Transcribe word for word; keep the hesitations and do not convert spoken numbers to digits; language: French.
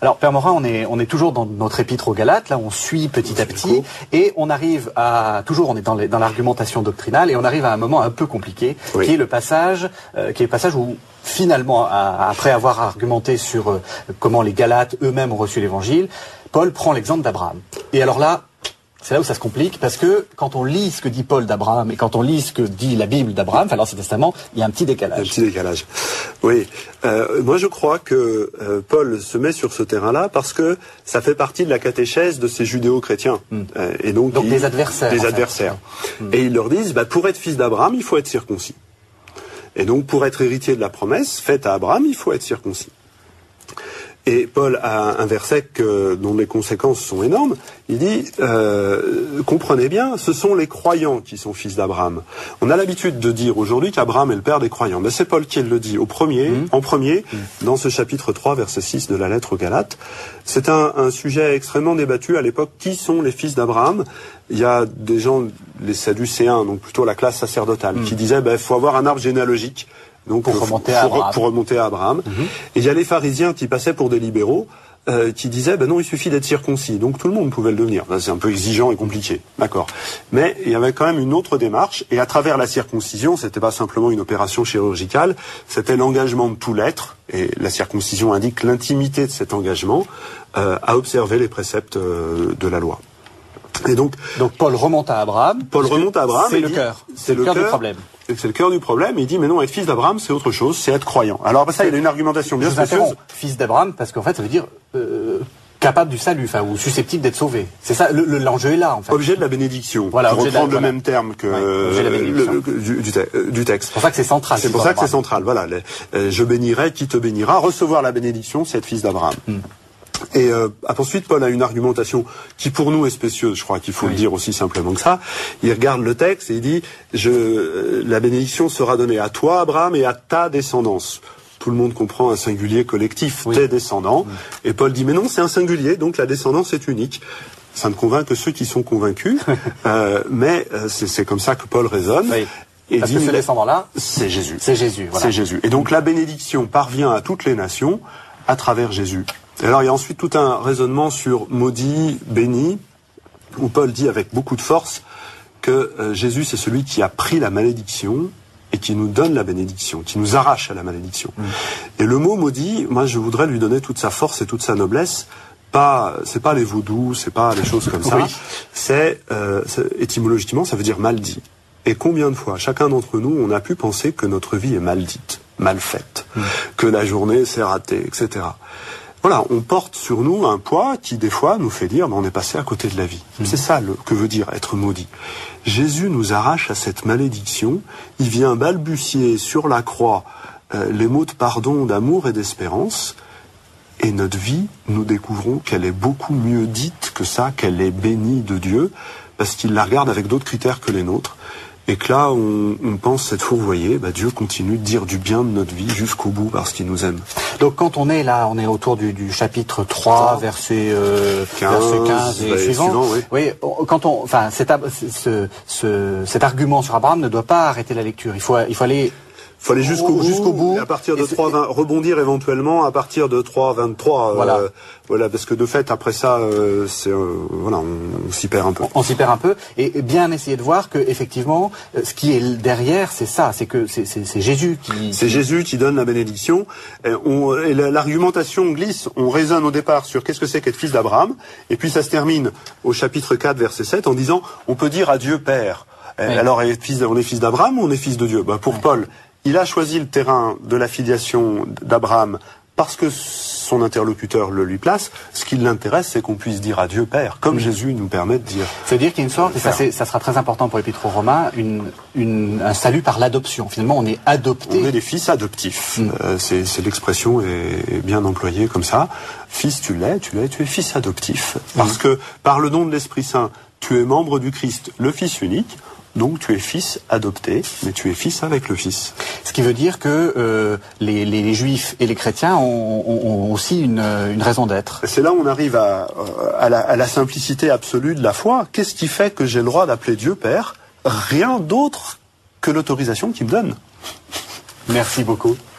Alors, Père Morin, on est, on est toujours dans notre épître aux Galates, là, on suit petit à petit, et on arrive à, toujours, on est dans, les, dans l'argumentation doctrinale, et on arrive à un moment un peu compliqué, oui. qui est le passage, euh, qui est le passage où, finalement, à, après avoir argumenté sur euh, comment les Galates eux-mêmes ont reçu l'évangile, Paul prend l'exemple d'Abraham. Et alors là, c'est là où ça se complique, parce que quand on lit ce que dit Paul d'Abraham et quand on lit ce que dit la Bible d'Abraham, enfin l'Ancien Testament, il y a un petit décalage. Un petit décalage. Oui. Euh, moi, je crois que euh, Paul se met sur ce terrain-là parce que ça fait partie de la catéchèse de ces judéo-chrétiens. Mm. Euh, et donc, donc il, des adversaires. Des adversaires. Mm. Et ils leur disent, bah, pour être fils d'Abraham, il faut être circoncis. Et donc, pour être héritier de la promesse faite à Abraham, il faut être circoncis. Et Paul a un verset que, dont les conséquences sont énormes. Il dit, euh, comprenez bien, ce sont les croyants qui sont fils d'Abraham. On a l'habitude de dire aujourd'hui qu'Abraham est le père des croyants. Mais c'est Paul qui le dit au premier, mmh. en premier, mmh. dans ce chapitre trois, verset six de la lettre aux Galates. C'est un, un sujet extrêmement débattu à l'époque. Qui sont les fils d'Abraham ? Il y a des gens, les Sadducéens, donc plutôt la classe sacerdotale, mmh. qui disaient, ben, faut avoir un arbre généalogique. Donc, pour, pour, remonter à pour, pour remonter à Abraham. Mm-hmm. Et il y a les pharisiens qui passaient pour des libéraux, euh, qui disaient, ben non, il suffit d'être circoncis. Donc tout le monde pouvait le devenir. Là, c'est un peu exigeant et compliqué. D'accord. Mais il y avait quand même une autre démarche. Et à travers la circoncision, c'était pas simplement une opération chirurgicale, c'était l'engagement de tout l'être. Et la circoncision indique l'intimité de cet engagement, euh, à observer les préceptes euh, de la loi. Et donc, donc Paul remonte à Abraham. Paul remonte à Abraham. C'est le cœur. C'est le cœur du problème. C'est le cœur du problème. Il dit, mais non, être fils d'Abraham, c'est autre chose, c'est être croyant. Alors, ça, il y a une argumentation bien spécieuse. Fils d'Abraham, parce qu'en fait, ça veut dire euh, capable du salut, enfin, ou susceptible d'être sauvé. C'est ça, le, le, l'enjeu est là, en fait. Objet de la bénédiction. Voilà, pour reprendre le voilà. même terme que ouais, euh, le, le, du, du, te, du texte. C'est pour ça que c'est central. C'est pour ça que c'est central. Voilà, les, euh, je bénirai qui te bénira. Recevoir la bénédiction, c'est être fils d'Abraham. Hmm. Et euh, ensuite, Paul a une argumentation qui, pour nous, est spécieuse. Je crois qu'il faut oui. le dire aussi simplement que ça. Il regarde le texte et il dit je, euh, la bénédiction sera donnée à toi, Abraham, et à ta descendance. Tout le monde comprend un singulier collectif, oui. tes descendants. Oui. Et Paul dit mais non, c'est un singulier, donc la descendance est unique. Ça ne convainc que ceux qui sont convaincus, euh, mais euh, c'est, c'est comme ça que Paul raisonne. Oui. Et Parce dit, que ce descendant-là, c'est Jésus. C'est Jésus. Voilà. C'est Jésus. Et donc la bénédiction parvient à toutes les nations à travers Jésus. Et alors il y a ensuite tout un raisonnement sur maudit, béni, où Paul dit avec beaucoup de force que euh, Jésus c'est celui qui a pris la malédiction et qui nous donne la bénédiction, qui nous arrache à la malédiction. Mmh. Et le mot maudit, moi je voudrais lui donner toute sa force et toute sa noblesse. Pas, c'est pas les vaudous, c'est pas les choses comme ça. Oui. C'est, euh, c'est étymologiquement ça veut dire maudit. Et combien de fois, chacun d'entre nous, on a pu penser que notre vie est maudite, mal faite, mmh. que la journée s'est ratée, et cetera. Voilà, on porte sur nous un poids qui, des fois, nous fait dire, ben, on est passé à côté de la vie. Mmh. C'est ça le, que veut dire être maudit. Jésus nous arrache à cette malédiction. Il vient balbutier sur la croix euh, les mots de pardon, d'amour et d'espérance. Et notre vie, nous découvrons qu'elle est beaucoup mieux dite que ça, qu'elle est bénie de Dieu, parce qu'il la regarde avec d'autres critères que les nôtres. Et que là, on, on pense s'être fourvoyé, bah Dieu continue de dire du bien de notre vie jusqu'au bout parce qu'il nous aime. Donc quand on est là, on est autour du, du chapitre trois, verset, euh, quinze, verset quinze et bah, suivant. suivant oui. oui, quand on, enfin, cet, ce, ce, cet argument sur Abraham ne doit pas arrêter la lecture. Il faut, il faut aller... Il faut aller jusqu'au bout, jusqu'au bout. Et à partir de trois vingt, rebondir éventuellement à partir de trois vingt-trois. Voilà. Euh, voilà, parce que de fait, après ça, euh, c'est, euh, voilà, on, on s'y perd un peu. On, on s'y perd un peu. Et bien essayer de voir que, effectivement, ce qui est derrière, c'est ça. C'est que c'est, c'est, c'est Jésus qui... C'est Jésus qui donne la bénédiction. Et, on, et l'argumentation glisse. On raisonne au départ sur qu'est-ce que c'est qu'être fils d'Abraham. Et puis ça se termine au chapitre quatre, verset sept, en disant, on peut dire à Dieu Père. Oui. Alors, on est fils d'Abraham ou on est fils de Dieu? Bah, pour oui. Paul, il a choisi le terrain de la filiation d'Abraham parce que son interlocuteur le lui place. Ce qui l'intéresse, c'est qu'on puisse dire à Dieu Père, comme mmh. Jésus nous permet de dire. C'est-à-dire qu'il y a une sorte, et ça, c'est, ça sera très important pour l'Épître aux Romains, une, une, un salut par l'adoption. Finalement, on est adopté. On est des fils adoptifs. Mmh. Euh, c'est, c'est l'expression est, est bien employée comme ça. Fils, tu l'es, tu l'es, tu es fils adoptif. Parce mmh. que par le don de l'Esprit Saint, tu es membre du Christ, le Fils unique. Donc tu es fils adopté, mais tu es fils avec le Fils. Ce qui veut dire que euh, les, les, les Juifs et les chrétiens ont, ont, ont aussi une, une raison d'être. C'est là où on arrive à, à, la, à la simplicité absolue de la foi. Qu'est-ce qui fait que j'ai le droit d'appeler Dieu Père? Rien d'autre que l'autorisation qu'il me donne. Merci beaucoup.